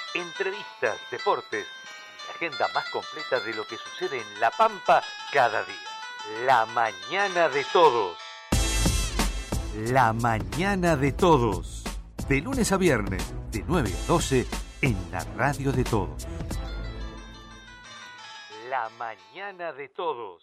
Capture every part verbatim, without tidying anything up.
entrevistas, deportes y la agenda más completa de lo que sucede en La Pampa cada día. La mañana de todos. La mañana de todos. De lunes a viernes, de nueve a doce, en la radio de todos. La mañana de todos.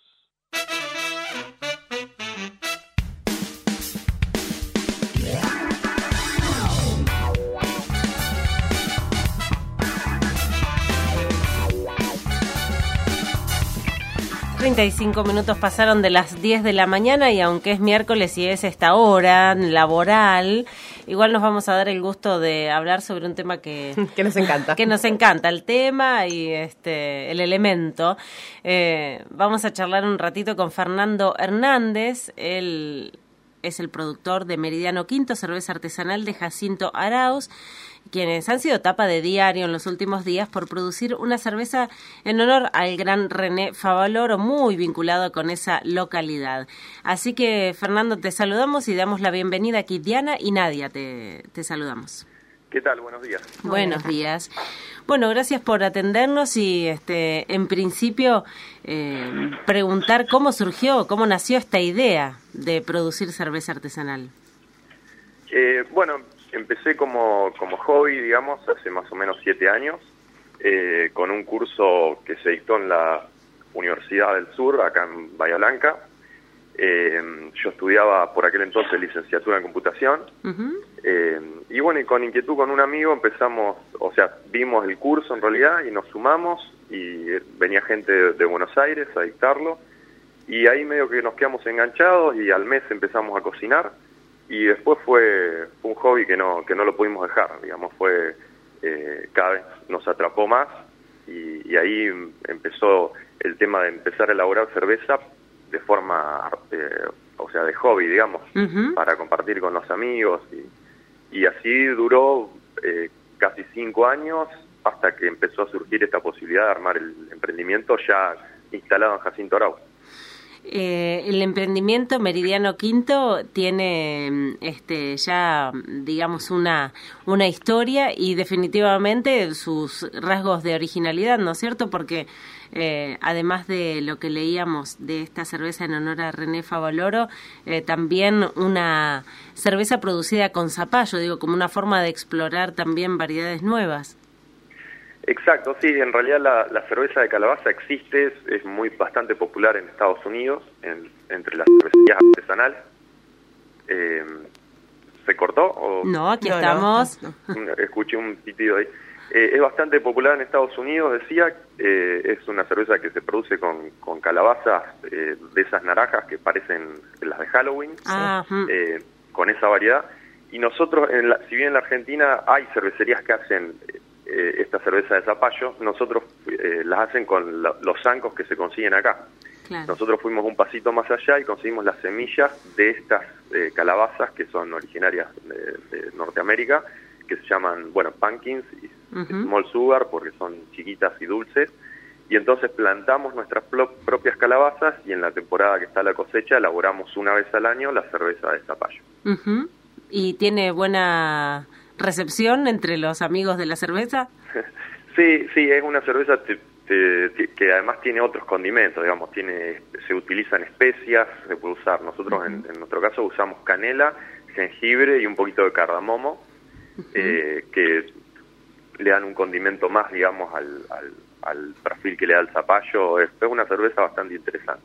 treinta y cinco minutos pasaron de las diez de la mañana y aunque es miércoles y es esta hora laboral, igual nos vamos a dar el gusto de hablar sobre un tema que, que nos encanta. Que nos encanta, el tema y este el elemento. Eh, vamos a charlar un ratito con Fernando Hernández. Él es el productor de Meridiano Quinto, cerveza artesanal de Jacinto Arauz, quienes han sido tapa de diario en los últimos días por producir una cerveza en honor al gran René Favaloro, muy vinculado con esa localidad. Así que, Fernando, te saludamos y damos la bienvenida aquí. Diana y Nadia, te, te saludamos. ¿Qué tal? Buenos días. Buenos días. Bueno, gracias por atendernos y, este, en principio, eh, preguntar cómo surgió, cómo nació esta idea de producir cerveza artesanal. Eh, bueno, empecé como, como hobby, digamos, hace más o menos siete años, eh, con un curso que se dictó en la Universidad del Sur, acá en Bahía Blanca. Eh, yo estudiaba por aquel entonces licenciatura en computación. Uh-huh. eh, y bueno, y con inquietud con un amigo empezamos, o sea, vimos el curso en realidad y nos sumamos y venía gente de, de Buenos Aires a dictarlo y ahí medio que nos quedamos enganchados y al mes empezamos a cocinar. Y después fue, fue un hobby que no que no lo pudimos dejar, digamos, fue eh, cada vez nos atrapó más y, y ahí empezó el tema de empezar a elaborar cerveza de forma, eh, o sea, de hobby, digamos, uh-huh. para compartir con los amigos y, y así duró eh, casi cinco años hasta que empezó a surgir esta posibilidad de armar el emprendimiento ya instalado en Jacinto Arauz. Eh, el emprendimiento Meridiano Quinto tiene este ya digamos una una historia y definitivamente sus rasgos de originalidad, ¿no es cierto? Porque eh, además de lo que leíamos de esta cerveza en honor a René Favaloro, eh, también una cerveza producida con zapallo, digo, como una forma de explorar también variedades nuevas. Exacto, sí, en realidad la, la cerveza de calabaza existe, es, es muy bastante popular en Estados Unidos, en, entre las cervecerías artesanales. Eh, ¿Se cortó? O... No, aquí no, estamos. No, no. Escuché un pitido ahí. Eh, es bastante popular en Estados Unidos, decía, eh, es una cerveza que se produce con, con calabazas eh, de esas naranjas que parecen las de Halloween, Ah, eh, con esa variedad. Y nosotros, en la, si bien en la Argentina hay cervecerías que hacen Eh, esta cerveza de zapallo, nosotros eh, las hacen con la, los zancos que se consiguen acá. Claro. Nosotros fuimos un pasito más allá y conseguimos las semillas de estas eh, calabazas que son originarias de, de Norteamérica, que se llaman, bueno, pumpkins y uh-huh. small sugar porque son chiquitas y dulces, y entonces plantamos nuestras pl- propias calabazas y en la temporada que está la cosecha elaboramos una vez al año la cerveza de zapallo. Uh-huh. ¿Y tiene buena recepción entre los amigos de la cerveza? Sí, sí, es una cerveza te, te, te, que además tiene otros condimentos, digamos, tiene se utilizan especias, se puede usar, nosotros uh-huh. en, en nuestro caso usamos canela, jengibre y un poquito de cardamomo, uh-huh. eh, que le dan un condimento más, digamos, al, al, al perfil que le da el zapallo. Es, es una cerveza bastante interesante.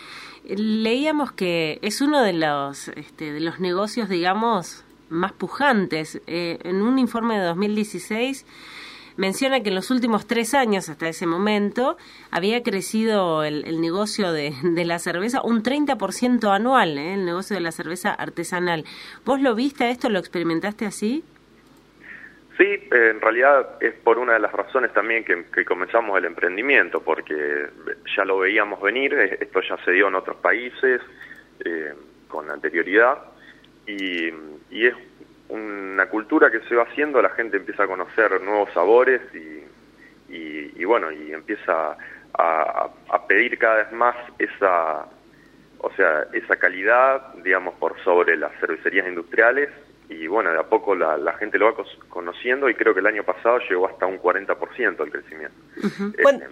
Leíamos que es uno de los, este, de los negocios, digamos, más pujantes. Eh, en un informe de dos mil dieciséis menciona que en los últimos tres años, hasta ese momento, había crecido el, el negocio de, de la cerveza un treinta por ciento anual, ¿eh? El negocio de la cerveza artesanal. ¿Vos lo viste a esto? ¿Lo experimentaste así? Sí, eh, en realidad es por una de las razones también que, que comenzamos el emprendimiento, porque ya lo veíamos venir, esto ya se dio en otros países eh, con anterioridad, y, y es una cultura que se va haciendo, la gente empieza a conocer nuevos sabores y, y, y bueno, y empieza a, a pedir cada vez más esa, o sea, esa calidad, digamos, por sobre las cervecerías industriales, y bueno, de a poco la, la gente lo va conociendo y creo que el año pasado llegó hasta un cuarenta por ciento el crecimiento. Uh-huh. Eh,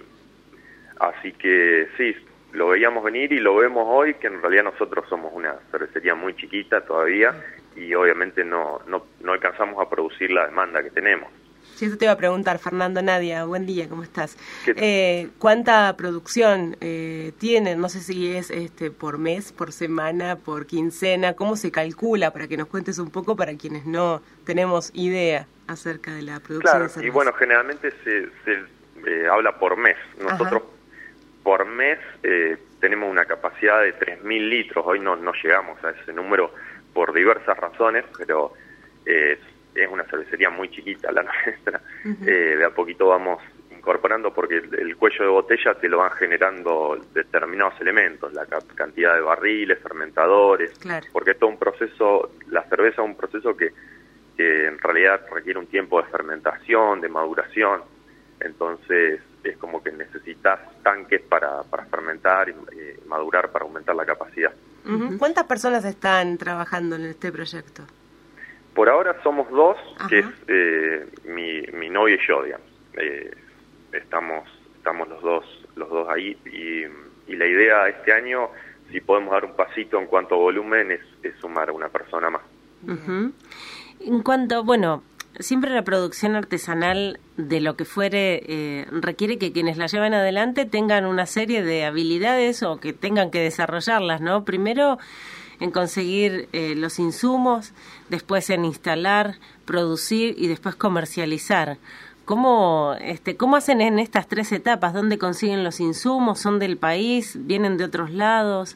así que sí, lo veíamos venir y lo vemos hoy, que en realidad nosotros somos una cervecería muy chiquita todavía y obviamente no, no, no alcanzamos a producir la demanda que tenemos. Sí, eso te iba a preguntar, Fernando. Nadia, buen día, ¿cómo estás? Eh, ¿Cuánta producción eh, tienen? No sé si es este por mes, por semana, por quincena, ¿cómo se calcula? Para que nos cuentes un poco para quienes no tenemos idea acerca de la producción claro, de cerveza. Y bueno, generalmente se, se eh, habla por mes. Nosotros Ajá. por mes eh, tenemos una capacidad de tres mil litros. Hoy no, no llegamos a ese número por diversas razones, pero eh, es una cervecería muy chiquita la nuestra. Uh-huh. eh, de a poquito vamos incorporando porque el, el cuello de botella te lo van generando determinados elementos, la ca- cantidad de barriles, fermentadores, claro. porque es todo un proceso, la cerveza es un proceso que, que en realidad requiere un tiempo de fermentación, de maduración, entonces es como que necesitas tanques para, para fermentar y eh, madurar para aumentar la capacidad. Uh-huh. ¿Cuántas personas están trabajando en este proyecto? Por ahora somos dos, Ajá. que es eh, mi, mi novio y yo, digamos. Eh, estamos estamos los dos los dos ahí y, y la idea este año, si podemos dar un pasito en cuanto a volumen, es, es sumar a una persona más. Uh-huh. En cuanto, bueno, siempre la producción artesanal de lo que fuere eh, requiere que quienes la llevan adelante tengan una serie de habilidades o que tengan que desarrollarlas, ¿no? Primero en conseguir eh, los insumos, después en instalar, producir y después comercializar. ¿Cómo, este, ¿Cómo hacen en estas tres etapas? ¿Dónde consiguen los insumos? ¿Son del país? ¿Vienen de otros lados?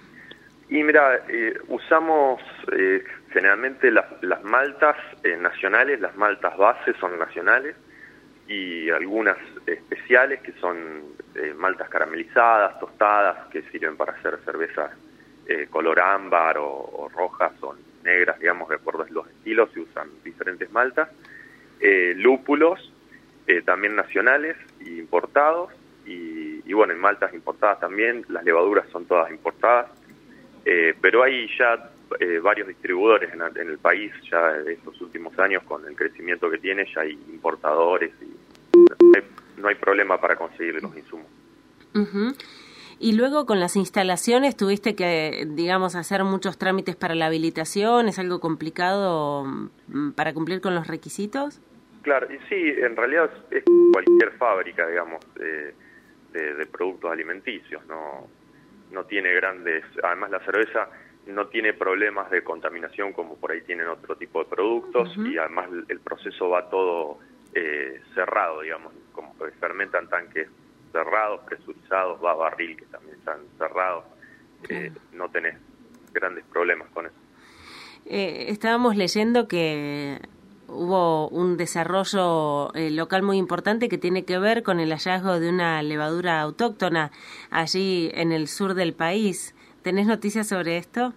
Y mira, eh, usamos eh, generalmente las, las maltas eh, nacionales, las maltas bases son nacionales y algunas especiales que son eh, maltas caramelizadas, tostadas, que sirven para hacer cervezas eh, color ámbar o, o rojas o negras, digamos, de acuerdo a los estilos, se usan diferentes maltas. Eh, lúpulos, eh, también nacionales e importados, y, y bueno, en maltas importadas también, las levaduras son todas importadas, eh, pero hay ya eh, varios distribuidores en, en el país, ya de estos últimos años, con el crecimiento que tiene, ya hay importadores, y no hay, no hay problema para conseguir los insumos. Uh-huh. Y luego con las instalaciones tuviste que, digamos, hacer muchos trámites para la habilitación, ¿es algo complicado para cumplir con los requisitos? Claro, y sí, en realidad es cualquier fábrica, digamos, de, de, de productos alimenticios, no, no tiene grandes, además la cerveza no tiene problemas de contaminación como por ahí tienen otro tipo de productos, uh-huh. y además el, el proceso va todo eh, cerrado, digamos, como que fermentan tanques cerrados, presurizados, va a barril que también están cerrados, eh, claro. No tenés grandes problemas con eso. Eh, estábamos leyendo que hubo un desarrollo eh, local muy importante que tiene que ver con el hallazgo de una levadura autóctona allí en el sur del país. ¿Tenés noticias sobre esto?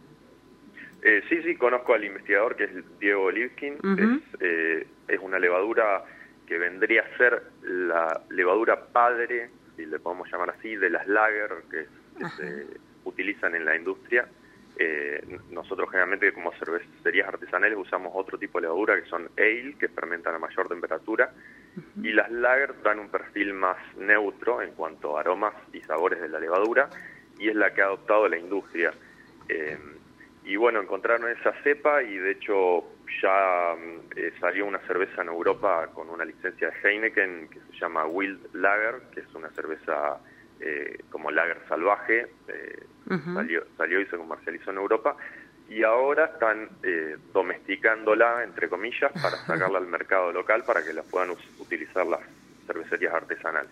Eh, sí, sí, conozco al investigador que es Diego Lipkin. Uh-huh. es, eh, es una levadura que vendría a ser la levadura padre, si le podemos llamar así, de las lager que, que se utilizan en la industria. Eh, nosotros generalmente como cervecerías artesanales usamos otro tipo de levadura que son ale, que fermentan a mayor temperatura, uh-huh. y las lager dan un perfil más neutro en cuanto a aromas y sabores de la levadura, y es la que ha adoptado la industria. Eh, y bueno, encontraron esa cepa y de hecho ya eh, salió una cerveza en Europa con una licencia de Heineken que se llama Wild Lager, que es una cerveza eh, como lager salvaje, eh, uh-huh. salió, salió y se comercializó en Europa, y ahora están eh, domesticándola, entre comillas, para sacarla al mercado local para que la puedan us- utilizar las cervecerías artesanales.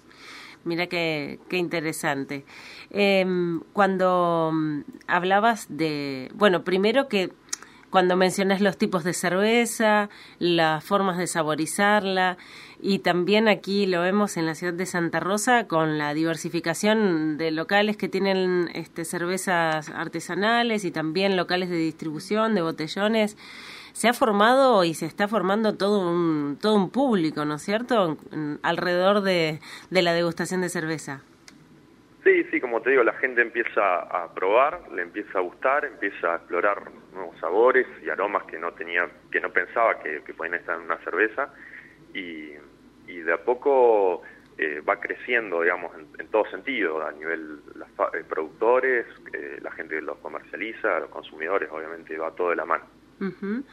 Mira qué, qué interesante. Eh, cuando hablabas de, bueno, primero que cuando mencionas los tipos de cerveza, las formas de saborizarla, y también aquí lo vemos en la ciudad de Santa Rosa con la diversificación de locales que tienen este, cervezas artesanales y también locales de distribución, de botellones. Se ha formado y se está formando todo un todo un público, ¿no es cierto?, alrededor de, de la degustación de cerveza. Sí, sí, como te digo, la gente empieza a probar, le empieza a gustar, empieza a explorar nuevos sabores y aromas que no tenía, que no pensaba que, que podían estar en una cerveza, y, y de a poco eh, va creciendo, digamos, en, en todo sentido, a nivel los eh, productores, eh, la gente que los comercializa, los consumidores, obviamente va todo de la mano. Uh-huh.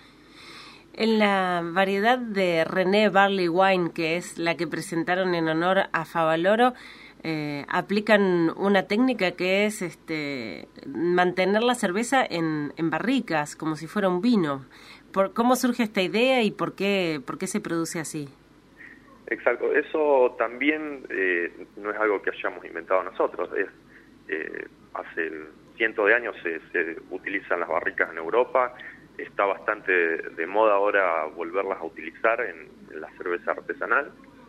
En la variedad de René Barley Wine, que es la que presentaron en honor a Favaloro, eh, aplican una técnica que es este mantener la cerveza en, en barricas, como si fuera un vino. ¿Por cómo surge esta idea y por qué, por qué se produce así? Exacto, eso también eh, no es algo que hayamos inventado nosotros. Es, eh, hace cientos de años se, se utilizan las barricas en Europa. Está bastante de moda ahora volverlas a utilizar en, en la cerveza artesanal.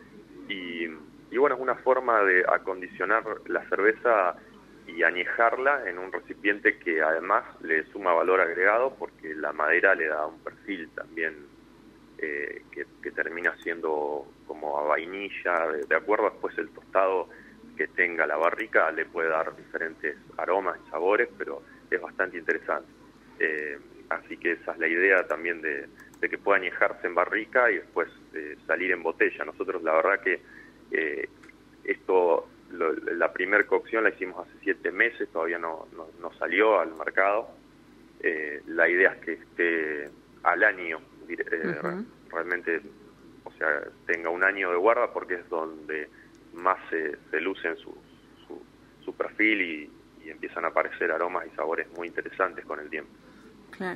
Y, y bueno, es una forma de acondicionar la cerveza y añejarla en un recipiente que además le suma valor agregado, porque la madera le da un perfil también eh, que, que termina siendo como a vainilla, de, de acuerdo después el tostado que tenga la barrica le puede dar diferentes aromas y sabores, pero es bastante interesante. Eh, así que esa es la idea también de, de que pueda añejarse en barrica y después eh, salir en botella. Nosotros la verdad que eh, esto, lo, la primer cocción la hicimos hace siete meses, todavía no, no, no salió al mercado. Eh, la idea es que esté al año, eh, uh-huh. realmente, o sea, tenga un año de guarda, porque es donde más se, se lucen su, su, su perfil y, y empiezan a aparecer aromas y sabores muy interesantes con el tiempo. Claro.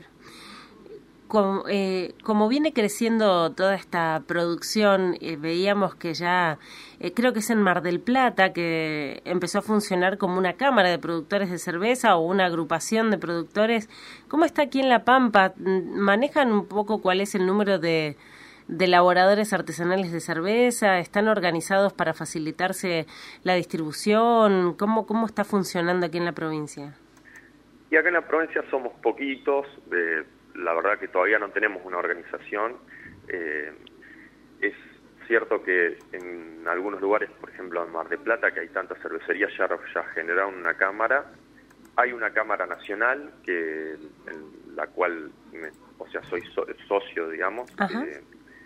Como, eh, como viene creciendo toda esta producción, eh, veíamos que ya, eh, creo que es en Mar del Plata, que empezó a funcionar como una cámara de productores de cerveza o una agrupación de productores. ¿Cómo está aquí en La Pampa? ¿Manejan un poco cuál es el número de, de elaboradores artesanales de cerveza? ¿Están organizados para facilitarse la distribución? ¿Cómo, cómo está funcionando aquí en la provincia? Y acá en la provincia somos poquitos, eh, la verdad que todavía no tenemos una organización. Eh, es cierto que en algunos lugares, por ejemplo en Mar del Plata, que hay tantas cervecerías, ya, ya generaron una cámara. Hay una cámara nacional, que en la cual, me, o sea, soy so, socio, digamos, eh,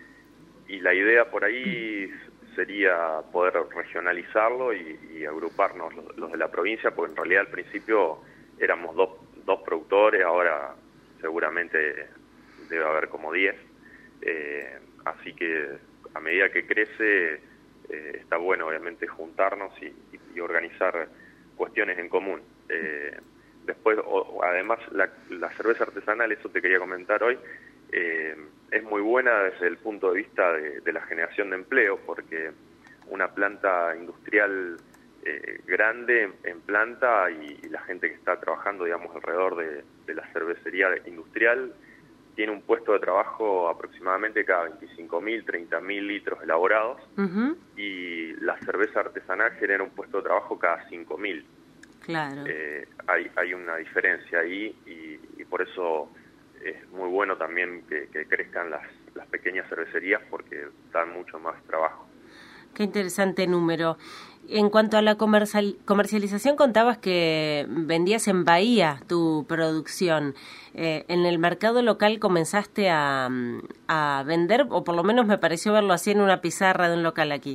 y la idea por ahí sería poder regionalizarlo y, y agruparnos los, los de la provincia, porque en realidad al principio éramos dos, dos productores, ahora seguramente debe haber como diez, eh, así que a medida que crece eh, está bueno obviamente juntarnos y, y, y organizar cuestiones en común. Eh, después, o, además, la, la cerveza artesanal, eso te quería comentar hoy, eh, es muy buena desde el punto de vista de, de la generación de empleo, porque una planta industrial Eh, grande en, en planta y, y la gente que está trabajando, digamos, alrededor de, de la cervecería industrial tiene un puesto de trabajo aproximadamente cada veinticinco mil, treinta mil litros elaborados, uh-huh. y la cerveza artesanal genera un puesto de trabajo cada cinco mil. Claro. Eh, hay, hay una diferencia ahí y, y por eso es muy bueno también que, que crezcan las, las pequeñas cervecerías, porque dan mucho más trabajo. Qué interesante número. En cuanto a la comercial, comercialización, contabas que vendías en Bahía tu producción. Eh, ¿En el mercado local comenzaste a, a vender, o por lo menos me pareció verlo así en una pizarra de un local aquí?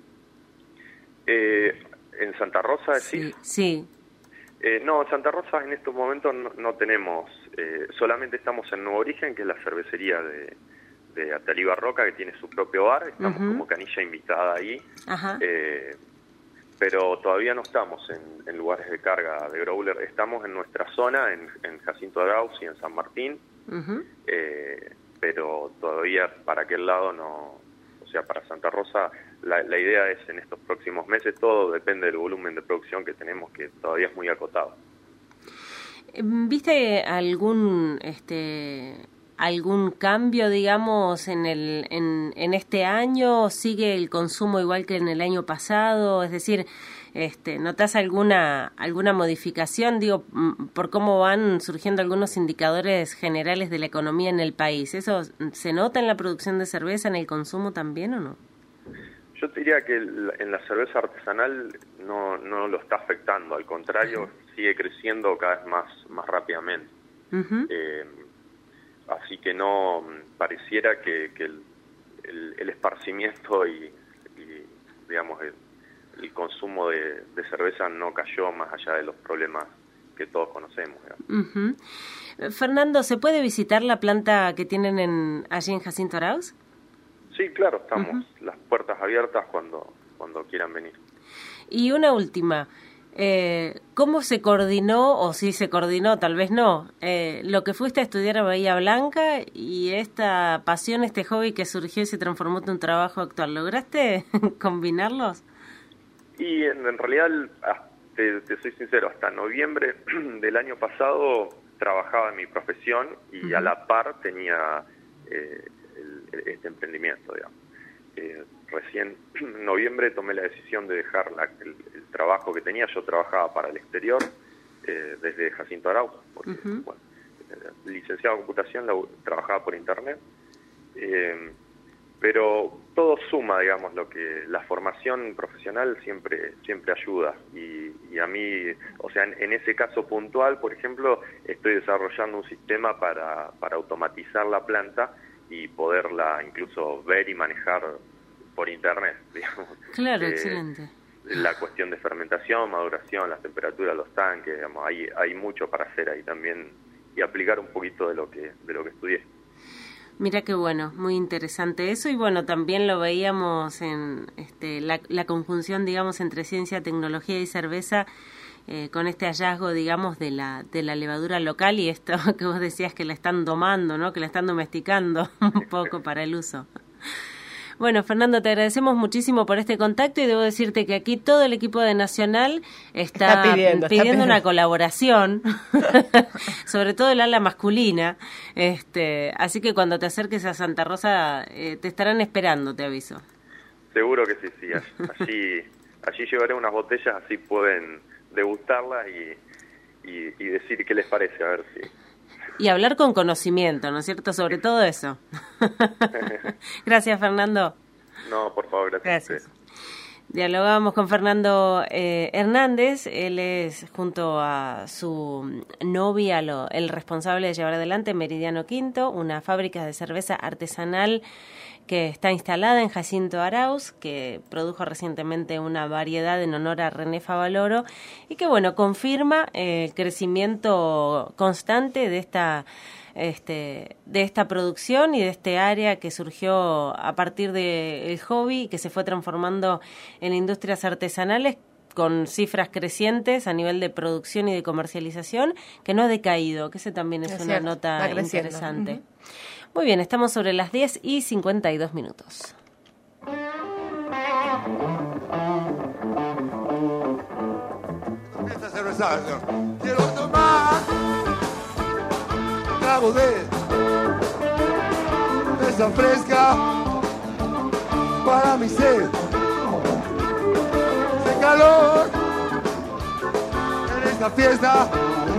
Eh, ¿En Santa Rosa decís? Sí. sí. Eh, no, en Santa Rosa en estos momentos no, no tenemos, eh, solamente estamos en Nuevo Origen, que es la cervecería de... de Atalí Barroca, que tiene su propio bar, estamos uh-huh. como canilla invitada ahí, eh, pero todavía no estamos en, en lugares de carga de growler, estamos en nuestra zona, en, en Jacinto Arauz y en San Martín, uh-huh. eh, pero todavía para aquel lado no, o sea, para Santa Rosa, la, la idea es en estos próximos meses, todo depende del volumen de producción que tenemos, que todavía es muy acotado. ¿Viste algún... este algún cambio, digamos, en el en, en este año? ¿Sigue el consumo igual que en el año pasado? Es decir, este, ¿notas alguna alguna modificación, digo, por cómo van surgiendo algunos indicadores generales de la economía en el país? ¿Eso se nota en la producción de cerveza, en el consumo también o no? Yo te diría que en la cerveza artesanal no no lo está afectando, al contrario, uh-huh. sigue creciendo cada vez más, más rápidamente. Uh-huh. Eh, así que no pareciera que, que el, el, el esparcimiento y, y digamos, el, el consumo de, de cerveza no cayó más allá de los problemas que todos conocemos. Uh-huh. Fernando, ¿se puede visitar la planta que tienen en, allí en Jacinto Arauz? Sí, claro, estamos Uh-huh. las puertas abiertas cuando, cuando quieran venir. Y una última, eh, ¿cómo se coordinó, o si se coordinó, tal vez no, eh, lo que fuiste a estudiar a Bahía Blanca y esta pasión, este hobby que surgió y se transformó en un trabajo actual? ¿Lograste combinarlos? Y en, en realidad, te, te soy sincero, hasta noviembre del año pasado trabajaba en mi profesión y uh-huh. a la par tenía eh, el, este emprendimiento, digamos. Eh, recién en noviembre tomé la decisión de dejar la, el, el trabajo que tenía. Yo trabajaba para el exterior eh, desde Jacinto Arauz, porque, uh-huh. bueno, eh, licenciado en computación, la, trabajaba por internet, eh, pero todo suma, digamos, lo que la formación profesional siempre siempre ayuda, y, y a mí, o sea, en, en ese caso puntual, por ejemplo, estoy desarrollando un sistema para, para automatizar la planta y poderla incluso ver y manejar por internet, digamos. Claro, eh, excelente. La cuestión de fermentación, maduración, las temperaturas, los tanques, digamos, hay hay mucho para hacer ahí también y aplicar un poquito de lo que de lo que estudié. Mira qué bueno, muy interesante eso, y bueno, también lo veíamos en este, la, la conjunción, digamos, entre ciencia, tecnología y cerveza, eh, con este hallazgo, digamos, de la de la levadura local, y esto que vos decías que la están domando, ¿no? Que la están domesticando un poco para el uso. Bueno, Fernando, te agradecemos muchísimo por este contacto, y debo decirte que aquí todo el equipo de Nacional está, está pidiendo, pidiendo, está pidiendo una colaboración, sobre todo el ala masculina, este, así que cuando te acerques a Santa Rosa eh, te estarán esperando, te aviso. Seguro que sí, sí, allí, allí llevaré unas botellas, así pueden degustarlas y, y, y decir qué les parece, a ver si... Y hablar con conocimiento, ¿no es cierto? Sobre todo eso. Gracias, Fernando. No, por favor, gracias. Gracias. Dialogamos con Fernando eh, Hernández. Él es, junto a su novia, lo, el responsable de llevar adelante Meridiano Quinto, una fábrica de cerveza artesanal que está instalada en Jacinto Arauz, que produjo recientemente una variedad en honor a René Favaloro, y que, bueno, confirma eh, el crecimiento constante de esta este de esta producción y de este área que surgió a partir del hobby y que se fue transformando en industrias artesanales, con cifras crecientes a nivel de producción y de comercialización, que no ha decaído, que ese también es, es una cierto, nota interesante. Uh-huh. Muy bien, estamos sobre las diez y cincuenta y dos minutos. Esta cerveza, quiero tomar un trago de esa fresca para mi sed. Ese calor en esta fiesta